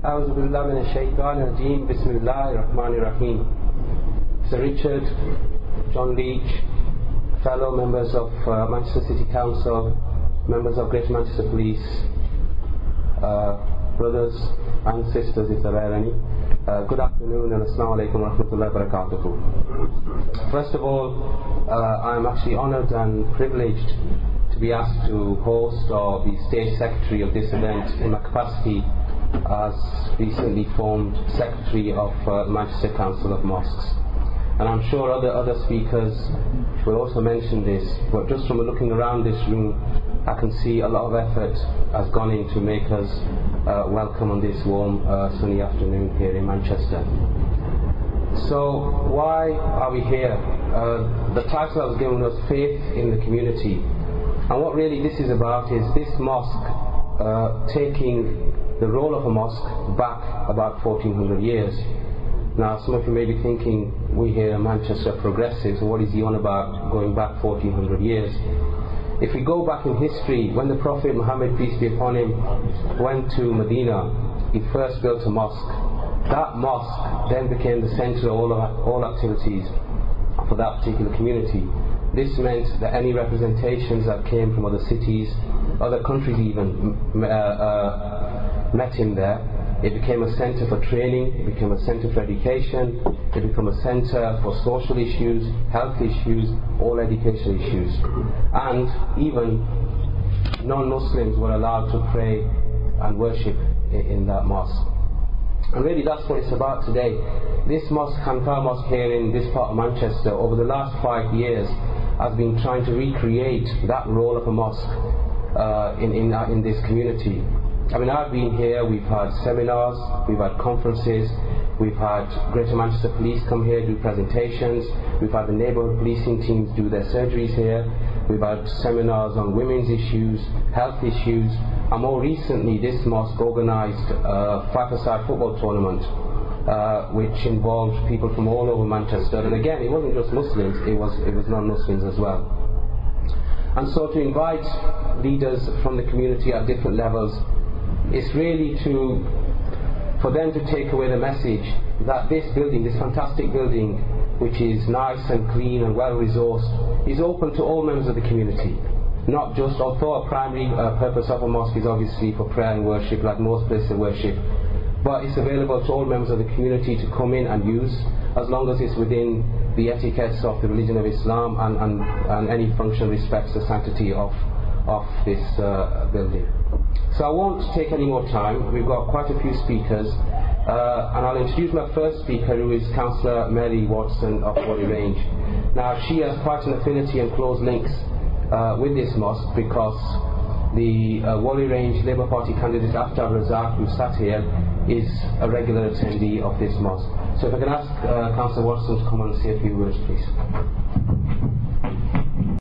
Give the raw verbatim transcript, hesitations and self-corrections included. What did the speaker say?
A'udhu billahi minash shaitanir rajeem. Bismillahir rahmanir rahim. Sir Richard, John Leach, fellow members of uh, Manchester City Council, members of Greater Manchester Police, uh, brothers and sisters if there are any, uh, good afternoon and assalamu alaikum wa rahmatullahi wa barakatuhu. First of all, uh, I'm actually honoured and privileged to be asked to host or be stage secretary of this event in my capacity as recently formed secretary of uh, Manchester Council of Mosques. And I'm sure other other speakers will also mention this, but just from looking around this room, I can see a lot of effort has gone in to make us uh, welcome on this warm uh, sunny afternoon here in Manchester. So why are we here? Uh, the title has given us faith in the community, and what really this is about is this mosque uh, taking the role of a mosque back about fourteen hundred years. Now some of you may be thinking, we here in Manchester are progressives, what is he on about going back fourteen hundred years? If we go back in history, when the Prophet Muhammad, peace be upon him, went to Medina, he first built a mosque. That mosque then became the centre of all, of, all activities for that particular community. This meant that any representations that came from other cities, other countries even, uh, uh, met him there. It became a centre for training, it became a centre for education, it became a centre for social issues, health issues, all educational issues. And even non-Muslims were allowed to pray and worship in, in that mosque. And really that's what it's about today. This mosque, Khanqah Mosque here in this part of Manchester, over the last five years has been trying to recreate that role of a mosque uh, in, in, uh, in this community. I mean, I've been here, we've had seminars, we've had conferences, we've had Greater Manchester Police come here, do presentations, we've had the neighbourhood policing teams do their surgeries here, we've had seminars on women's issues, health issues, and more recently this mosque organised a five-a-side football tournament uh, which involved people from all over Manchester, and again, it wasn't just Muslims, it was, it was non-Muslims as well. And so to invite leaders from the community at different levels, it's really to, for them to take away the message that this building, this fantastic building, which is nice and clean and well resourced, is open to all members of the community. Not just, although a primary uh, purpose of a mosque is obviously for prayer and worship, like most places of worship, but it's available to all members of the community to come in and use, as long as it's within the etiquettes of the religion of Islam and, and, and any function respects the sanctity of, of this uh, building. So I won't take any more time. We've got quite a few speakers, uh, and I'll introduce my first speaker, who is Councillor Mary Watson of Whalley Range. Now she has quite an affinity and close links uh, with this mosque, because the uh, Whalley Range Labour Party candidate Aftab Razak, who sat here, is a regular attendee of this mosque. So if I can ask uh, Councillor Watson to come on and say a few words, please.